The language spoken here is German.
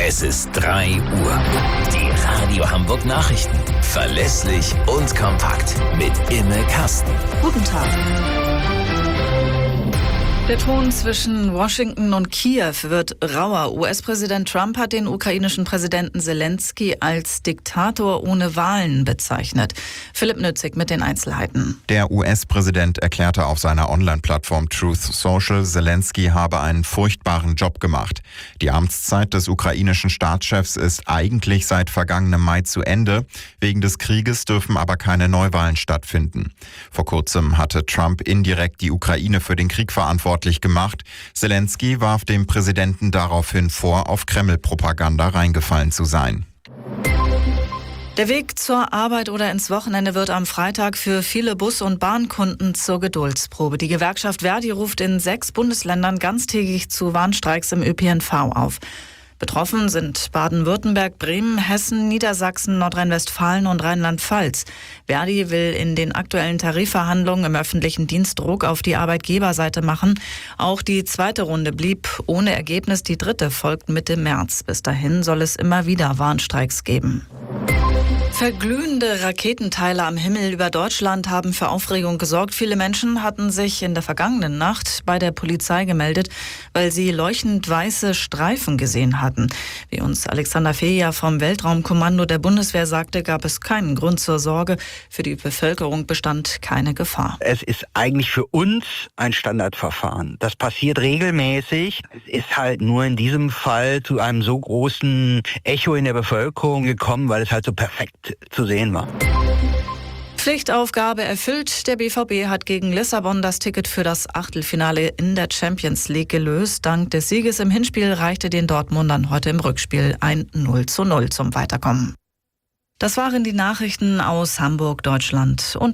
Es ist 3 Uhr. Die Radio Hamburg Nachrichten. Verlässlich und kompakt. Mit Imme Kasten. Guten Tag. Der Ton zwischen Washington und Kiew wird rauer. US-Präsident Trump hat den ukrainischen Präsidenten Zelensky als Diktator ohne Wahlen bezeichnet. Philipp Nützig mit den Einzelheiten. Der US-Präsident erklärte auf seiner Online-Plattform Truth Social, Zelensky habe einen furchtbaren Job gemacht. Die Amtszeit des ukrainischen Staatschefs ist eigentlich seit vergangenem Mai zu Ende. Wegen des Krieges dürfen aber keine Neuwahlen stattfinden. Vor kurzem hatte Trump indirekt die Ukraine für den Krieg verantwortlich gemacht. Zelensky warf dem Präsidenten daraufhin vor, auf Kreml-Propaganda reingefallen zu sein. Der Weg zur Arbeit oder ins Wochenende wird am Freitag für viele Bus- und Bahnkunden zur Geduldsprobe. Die Gewerkschaft Verdi ruft in 6 Bundesländern ganztägig zu Warnstreiks im ÖPNV auf. Betroffen sind Baden-Württemberg, Bremen, Hessen, Niedersachsen, Nordrhein-Westfalen und Rheinland-Pfalz. Verdi will in den aktuellen Tarifverhandlungen im öffentlichen Dienst Druck auf die Arbeitgeberseite machen. Auch die zweite Runde blieb ohne Ergebnis. Die dritte folgt Mitte März. Bis dahin soll es immer wieder Warnstreiks geben. Verglühende Raketenteile am Himmel über Deutschland haben für Aufregung gesorgt. Viele Menschen hatten sich in der vergangenen Nacht bei der Polizei gemeldet, weil sie leuchtend weiße Streifen gesehen hatten. Wie uns Alexander Feja vom Weltraumkommando der Bundeswehr sagte, gab es keinen Grund zur Sorge. Für die Bevölkerung bestand keine Gefahr. Es ist eigentlich für uns ein Standardverfahren. Das passiert regelmäßig. Es ist halt nur in diesem Fall zu einem so großen Echo in der Bevölkerung gekommen, weil es halt so perfekt zu sehen war. Pflichtaufgabe erfüllt. Der BVB hat gegen Lissabon das Ticket für das Achtelfinale in der Champions League gelöst. Dank des Sieges im Hinspiel reichte den Dortmundern heute im Rückspiel ein 0:0 zum Weiterkommen. Das waren die Nachrichten aus Hamburg, Deutschland und